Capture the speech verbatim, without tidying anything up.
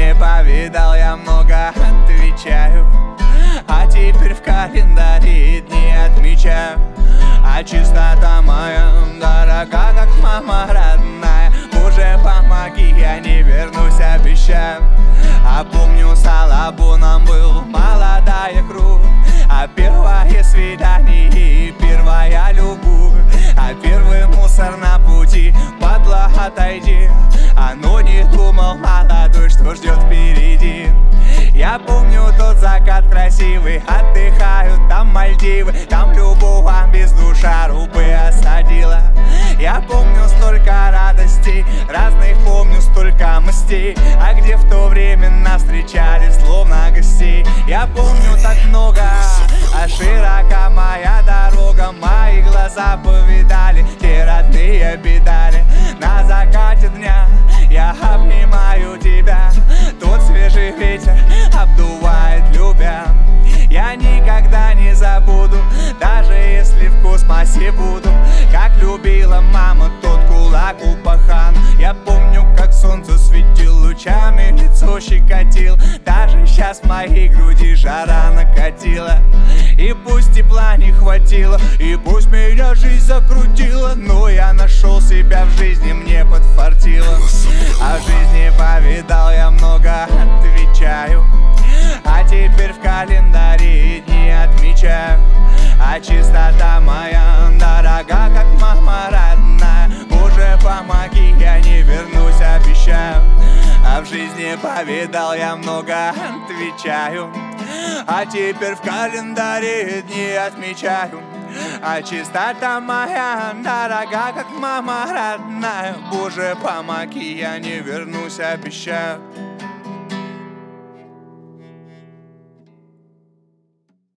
жизни повидал я много, отвечаю. А теперь в календаре дни отмечаю. А чистота моя дорога, как мама родная. Боже, помоги, я не вернусь, обещаю. А помню, с Алабуном был молодая кровь. А первое свидание и первая любовь. А первый мусор на пути, падла, отойди. А но не думал молодой, что ждет впереди. Я помню тот закат красивый, отдыхают там Мальдивы. Там любого без душа рубы осадила. Я помню столько радостей, разных помню столько мастей. А где в то время нас встречали словно гостей. Я помню так много, а широка моя дорога. Мои глаза повидали те родные педали. На закате дня я обнимаю тебя. Тот свежий ветер обдувает, любя. Я никогда не забуду, даже если в космосе буду. Как любила мама тот кулак у пахан. Я помню, как солнце светил лучами, лицо щекотил. Даже сейчас в моей груди жара накатила. И пусть тепла не хватило, и пусть меня жизнь закрутила, но я нашел себя в жизни, мне подфартило. А в жизни повидал я много, отвечаю. А теперь в календаре дни отмечаю. А чистота моя дорога, как мама родная. Боже, помоги, я не вернусь, обещаю. А в жизни повидал я много, отвечаю. А теперь в календаре дни отмечаю. А чистота моя дорога, как мама родная. Боже, помоги, я не вернусь, обещаю.